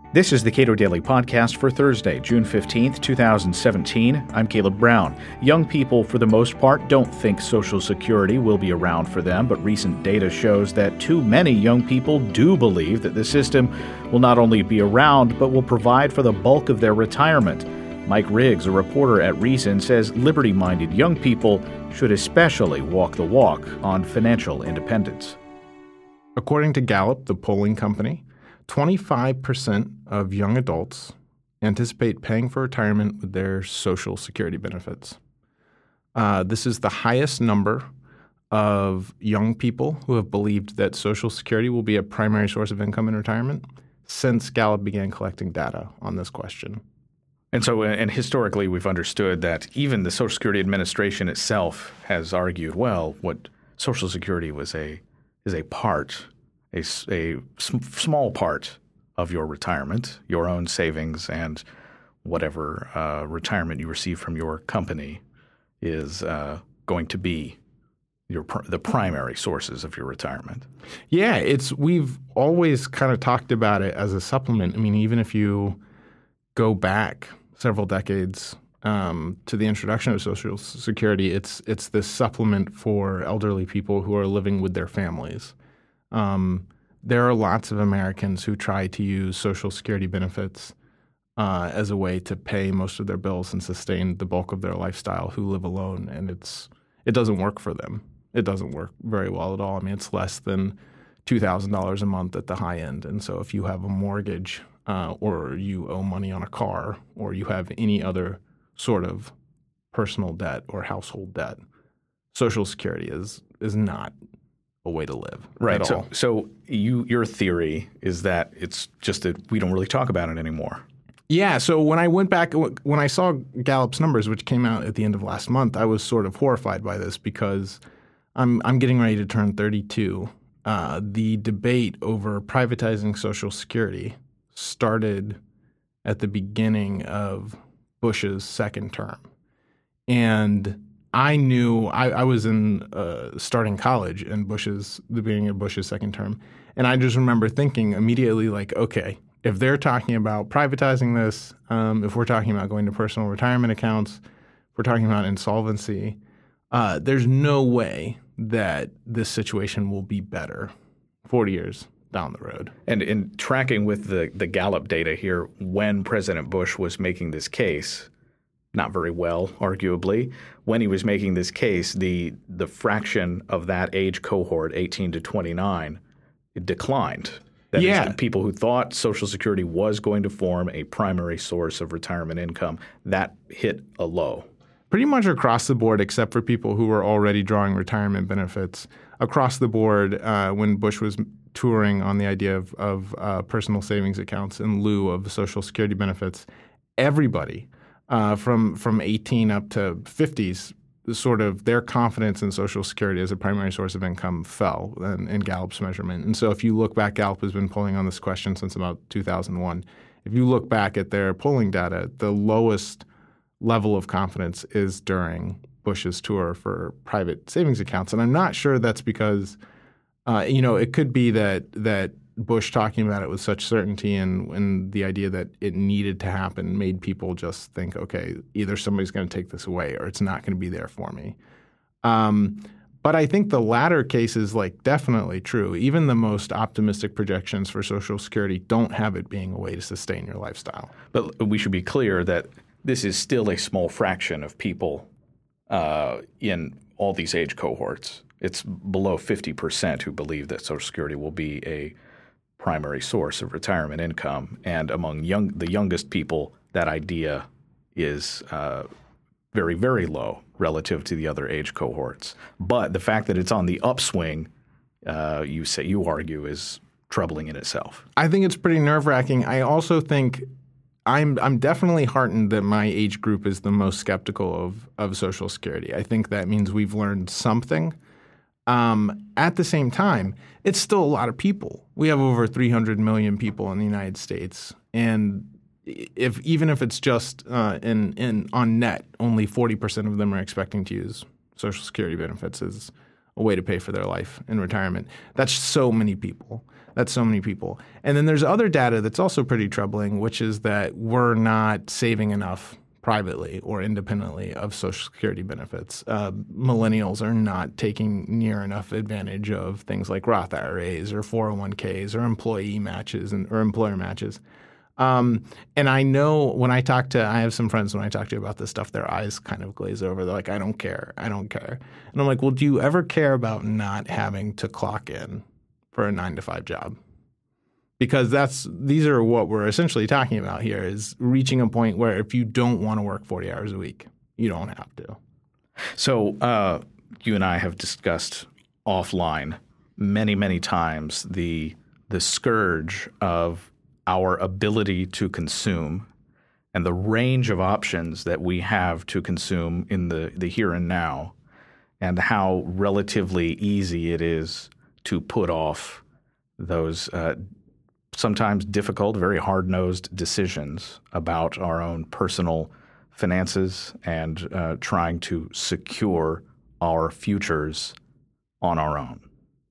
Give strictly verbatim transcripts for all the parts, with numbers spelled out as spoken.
This is the Cato Daily Podcast for Thursday, June fifteenth, twenty seventeen. I'm Caleb Brown. Young people, for the most part, don't think Social Security will be around for them, but recent data shows that too many young people do believe that the system will not only be around, but will provide for the bulk of their retirement. Mike Riggs, a reporter at Reason, says liberty-minded young people should especially walk the walk on financial independence. According to Gallup, the polling company, twenty-five percent of young adults anticipate paying for retirement with their Social Security benefits. Uh, this is the highest number of young people who have believed that Social Security will be a primary source of income in retirement since Gallup began collecting data on this question. And so, and historically, we've understood that even the Social Security Administration itself has argued, well, what Social Security was a is a part, a, a small part of your retirement, your own savings, and whatever uh, retirement you receive from your company is uh, going to be your the primary sources of your retirement. Yeah, it's we've always kind of talked about it as a supplement. I mean, even if you go back several decades um, to the introduction of Social Security, it's it's this supplement for elderly people who are living with their families. Um, there are lots of Americans who try to use Social Security benefits uh, as a way to pay most of their bills and sustain the bulk of their lifestyle who live alone, and it's it doesn't work for them. It doesn't work very well at all. I mean, it's less than two thousand dollars a month at the high end, and so if you have a mortgage uh, or you owe money on a car or you have any other sort of personal debt or household debt, Social Security is is not a way to live right. at so, all. So you your theory is that it's just that we don't really talk about it anymore. Yeah. So when I went back, when I saw Gallup's numbers, which came out at the end of last month, I was sort of horrified by this because I'm I'm getting ready to turn thirty-two. Uh, the debate over privatizing Social Security started at the beginning of Bush's second term, and I knew I, I was in uh, starting college in Bush's the beginning of Bush's second term, and I just remember thinking immediately, like, okay, if they're talking about privatizing this, um, if we're talking about going to personal retirement accounts, if we're talking about insolvency, uh, there's no way that this situation will be better forty years down the road. And in tracking with the the Gallup data here, when President Bush was making this case, not very well, arguably. When he was making this case, the the fraction of that age cohort, eighteen to twenty-nine, it declined. That yeah. is, people who thought Social Security was going to form a primary source of retirement income, that hit a low. Pretty much across the board, except for people who were already drawing retirement benefits. Across the board, uh, when Bush was touring on the idea of, of uh, personal savings accounts in lieu of Social Security benefits, everybody Uh, from from eighteen up to fifties, sort of their confidence in Social Security as a primary source of income fell in, in Gallup's measurement. And so if you look back, Gallup has been polling on this question since about two thousand one. If you look back at their polling data, the lowest level of confidence is during Bush's tour for private savings accounts. And I'm not sure that's because, uh, you know, it could be that that Bush talking about it with such certainty and, and the idea that it needed to happen made people just think, okay, either somebody's going to take this away or it's not going to be there for me. Um, but I think the latter case is like definitely true. Even the most optimistic projections for Social Security don't have it being a way to sustain your lifestyle. But we should be clear that this is still a small fraction of people uh, in all these age cohorts. It's below fifty percent who believe that Social Security will be a primary source of retirement income, and among young the youngest people, that idea is uh, very, very low relative to the other age cohorts. But the fact that it's on the upswing, uh, you say you argue, is troubling in itself. I think it's pretty nerve-wracking. I also think I'm I'm definitely heartened that my age group is the most skeptical of of Social Security. I think that means we've learned something. Um, at the same time, it's still a lot of people. We have over three hundred million people in the United States, and if even if it's just uh, in in on net, only forty percent of them are expecting to use Social Security benefits as a way to pay for their life in retirement. That's so many people. That's so many people. And then there's other data that's also pretty troubling, which is that we're not saving enough privately or independently of Social Security benefits. Uh, millennials are not taking near enough advantage of things like Roth I R As or four oh one k's or employee matches and or employer matches. Um, and I know when I talk to – I have some friends when I talk to about this stuff, their eyes kind of glaze over. They're like, I don't care. I don't care. And I'm like, well, do you ever care about not having to clock in for a nine to five job? Because that's these are what we're essentially talking about here is reaching a point where if you don't want to work forty hours a week, you don't have to. So uh, you and I have discussed offline many, many times the the scourge of our ability to consume and the range of options that we have to consume in the, the here and now, and how relatively easy it is to put off those uh, sometimes difficult, very hard-nosed decisions about our own personal finances and uh, trying to secure our futures on our own.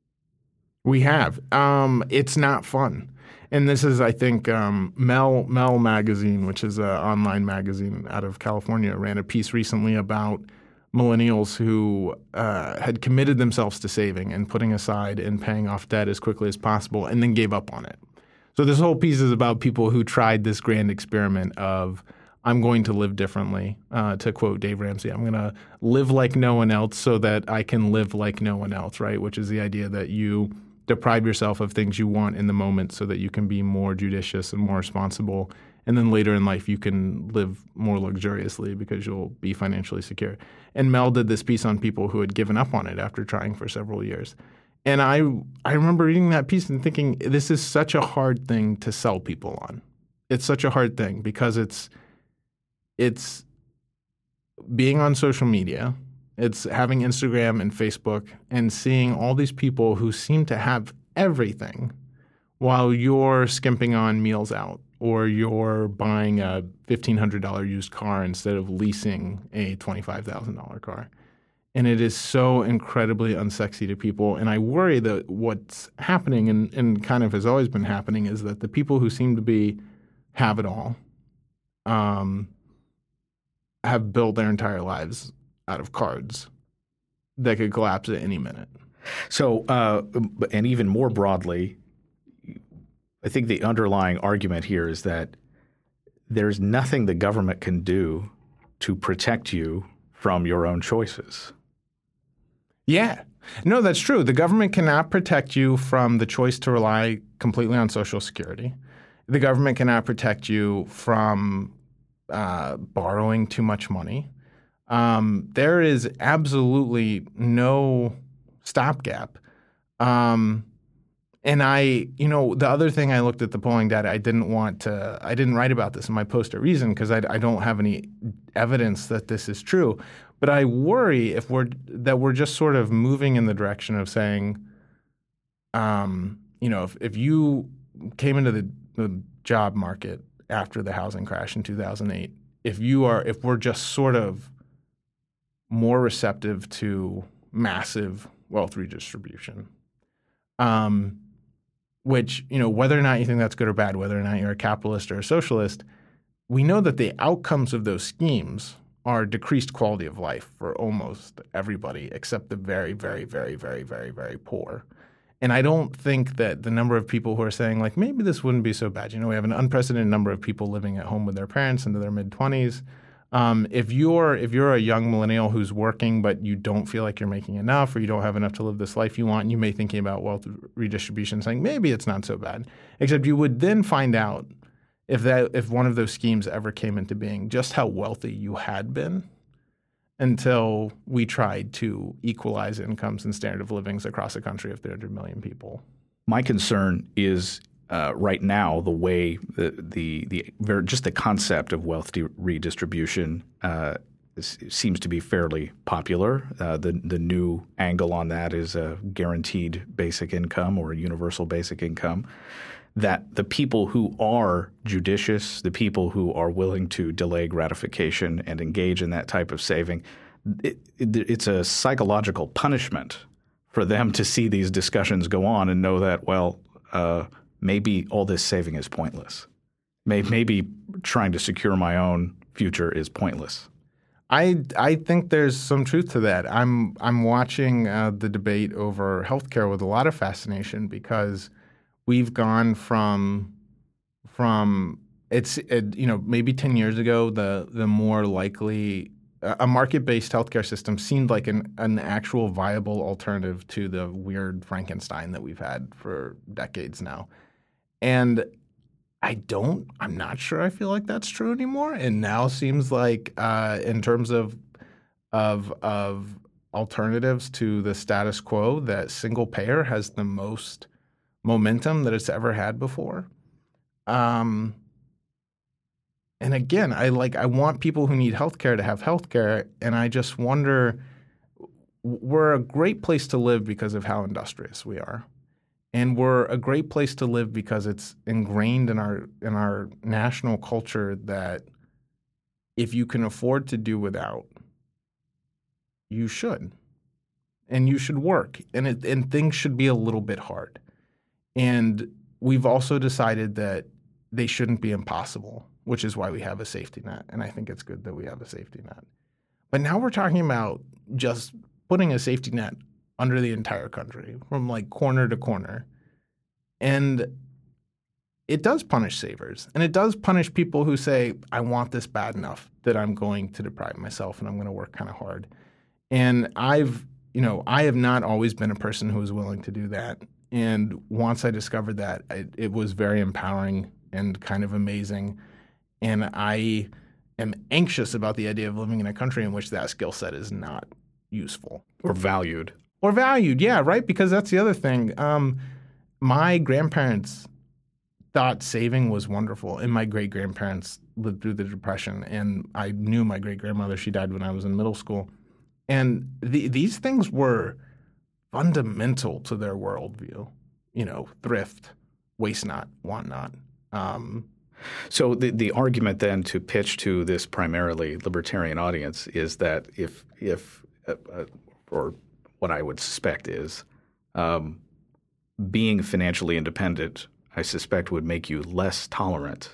We have. Um, it's not fun. And this is, I think, um, Mel Mel Magazine, which is an online magazine out of California, ran a piece recently about millennials who uh, had committed themselves to saving and putting aside and paying off debt as quickly as possible and then gave up on it. So this whole piece is about people who tried this grand experiment of I'm going to live differently, uh, to quote Dave Ramsey. I'm going to live like no one else so that I can live like no one else, right? Which is the idea that you deprive yourself of things you want in the moment so that you can be more judicious and more responsible. And then later in life, you can live more luxuriously because you'll be financially secure. And Mel did this piece on people who had given up on it after trying for several years. And I I remember reading that piece and thinking, this is such a hard thing to sell people on. It's such a hard thing because it's it's being on social media, it's having Instagram and Facebook and seeing all these people who seem to have everything while you're skimping on meals out or you're buying a fifteen hundred dollars used car instead of leasing a twenty-five thousand dollars car. And it is so incredibly unsexy to people. And I worry that what's happening and, and kind of has always been happening is that the people who seem to be have it all um, have built their entire lives out of cards that could collapse at any minute. So, uh, and even more broadly, I think the underlying argument here is that there's nothing the government can do to protect you from your own choices. Yeah. No, that's true. The government cannot protect you from the choice to rely completely on Social Security. The government cannot protect you from uh, borrowing too much money. Um, there is absolutely no stopgap. Um, and I, you know, the other thing I looked at the polling data, I didn't want to, I didn't write about this in my post at Reason because I, I don't have any evidence that this is true. But I worry if we're that we're just sort of moving in the direction of saying, um, you know, if, if you came into the, the job market after the housing crash in two thousand eight, if you are, if we're just sort of more receptive to massive wealth redistribution, um, which, you know, whether or not you think that's good or bad, whether or not you're a capitalist or a socialist, we know that the outcomes of those schemes are decreased quality of life for almost everybody except the very, very, very, very, very, very poor. And I don't think that the number of people who are saying, like, maybe this wouldn't be so bad. You know, we have an unprecedented number of people living at home with their parents into their mid-twenties. Um, if you're if you're a young millennial who's working but you don't feel like you're making enough or you don't have enough to live this life you want, you may be thinking about wealth redistribution, saying maybe it's not so bad. Except you would then find out if that if one of those schemes ever came into being, just how wealthy you had been until we tried to equalize incomes and standard of livings across a country of three hundred million people. My concern is uh, right now the way the the the just the concept of wealth de- redistribution uh, is, seems to be fairly popular. Uh, the the new angle on that is a guaranteed basic income or a universal basic income. That the people who are judicious, the people who are willing to delay gratification and engage in that type of saving, it, it, it's a psychological punishment for them to see these discussions go on and know that, well, uh, maybe all this saving is pointless. Maybe trying to secure my own future is pointless. I I think there's some truth to that. I'm I'm watching uh, the debate over healthcare with a lot of fascination because we've gone from from it's it, you know maybe ten years ago the the more likely a market-based healthcare system seemed like an an actual viable alternative to the weird Frankenstein that we've had for decades now, and I don't – I'm not sure I feel like that's true anymore. And now seems like uh, in terms of, of of alternatives to the status quo that single payer has the most momentum that it's ever had before. Um, and again, I like I want people who need healthcare to have healthcare, and I just wonder – we're a great place to live because of how industrious we are. And we're a great place to live because it's ingrained in our in our national culture that if you can afford to do without, you should. And you should work. And it, and things should be a little bit hard. And we've also decided that they shouldn't be impossible, which is why we have a safety net. And I think it's good that we have a safety net. But now we're talking about just putting a safety net under the entire country, from like corner to corner. And it does punish savers. And it does punish people who say, I want this bad enough that I'm going to deprive myself and I'm going to work kind of hard. And I've, you know, I have not always been a person who was willing to do that. And once I discovered that, it, it was very empowering and kind of amazing. And I am anxious about the idea of living in a country in which that skill set is not useful. Or valued. Or valued, yeah, right? Because that's the other thing. Um, my grandparents thought saving was wonderful, and my great-grandparents lived through the Depression, and I knew my great-grandmother. She died when I was in middle school. And the, these things were fundamental to their worldview. You know, thrift, waste not, want not. Um, so the, the argument then to pitch to this primarily libertarian audience is that if if uh, uh, or what I would suspect is um, being financially independent, I suspect would make you less tolerant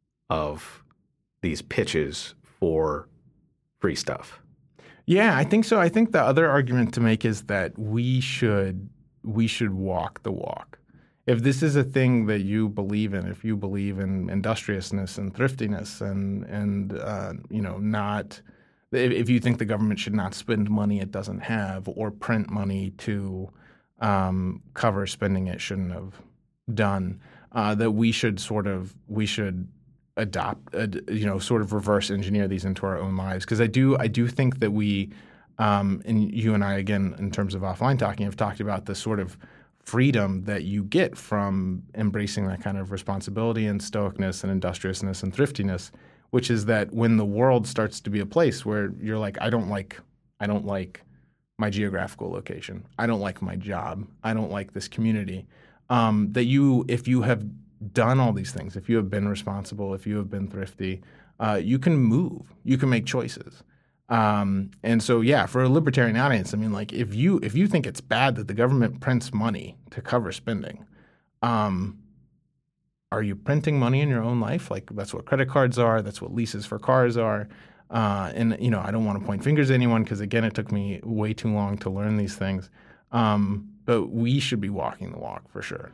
of these pitches for free stuff. Yeah, I think so. I think the other argument to make is that we should we should walk the walk. If this is a thing that you believe in, if you believe in industriousness and thriftiness and and uh, you know not. If you think the government should not spend money it doesn't have or print money to um, cover spending it shouldn't have done, uh, that we should sort of we should adopt, uh, you know, sort of reverse engineer these into our own lives. Because I do I do think that we, um, and you and I again in terms of offline talking, have talked about the sort of freedom that you get from embracing that kind of responsibility and stoicness and industriousness and thriftiness. Which is that when the world starts to be a place where you're like, I don't like, I don't like my geographical location. I don't like my job. I don't like this community. Um, that you, if you have done all these things, if you have been responsible, if you have been thrifty, uh, you can move. You can make choices. Um, and so, yeah, for a libertarian audience, I mean, like if you if you think it's bad that the government prints money to cover spending, um, are you printing money in your own life? Like that's what credit cards are. That's what leases for cars are. Uh, and, you know, I don't want to point fingers at anyone because, again, it took me way too long to learn these things. Um, but we should be walking the walk for sure.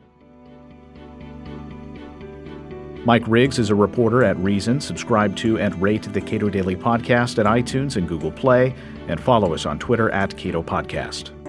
Mike Riggs is a reporter at Reason. Subscribe to and rate the Cato Daily Podcast at iTunes and Google Play, and follow us on Twitter at Cato Podcast.